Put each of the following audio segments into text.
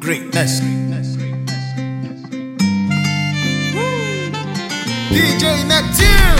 Greatness. DJ Neptune.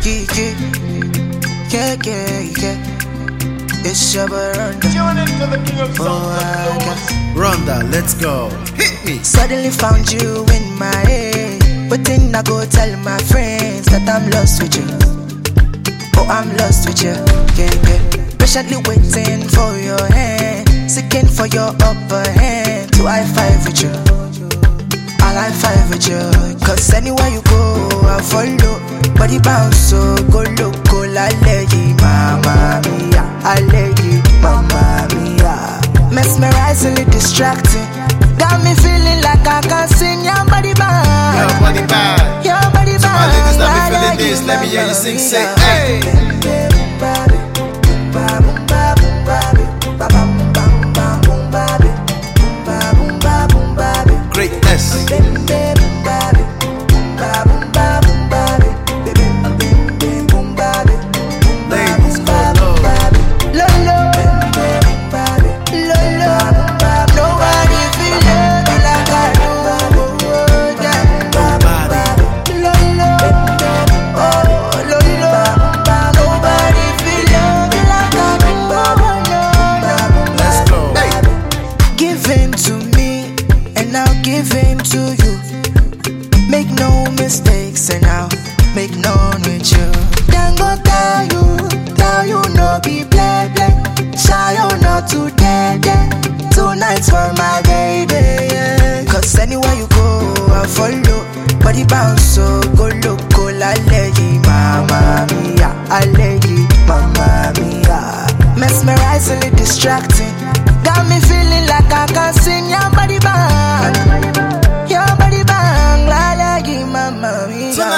Yeah. It's your Ronda. Tune into the king of songs and blues. Ronda, let's go. Hit me. Suddenly found you in my head, but then I go tell my friends that I'm lost with you. Oh, I'm lost with you. Yeah. Patiently waiting for your hand, seeking for your upper hand to high five with you. I'll high five with you. Cause anywhere you go, I'll follow. Body bounce, so go loco, la lady, mamma mia. I lady, mamma mia. Mesmerizingly distracting, got me feeling like I can sing your body band. Your body bad. Your body So my ladies, let me band. feeling this. Let me hear you sing, say, hey. Greatness. Ladies, go low. Nobody feel love like I do. Nobody feel love like I do. Let's go. Hey. Give in to me, and I'll give in to you. Make no mistakes, and I'll make none with you. Then go tell you no be play. Shy or not today, two nights for my baby. Yeah. Cause anywhere you go, I'll follow. Body bounce, so go loco, la lady, mamma mia. I lady, mamma mia. Mesmerizingly distracting, got me feeling like I can sing your body bang. Your body bang, la lady, mamma mia.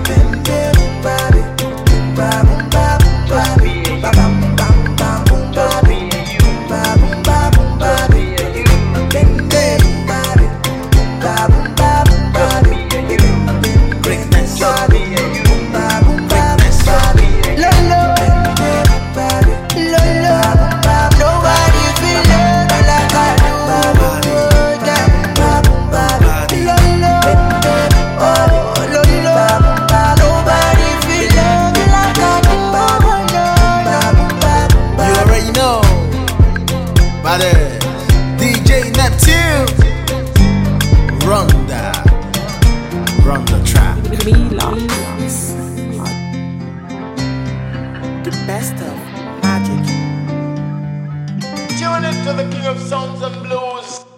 DJ Neptune. Run the track. The best of magic. Tune into the king of songs and blues.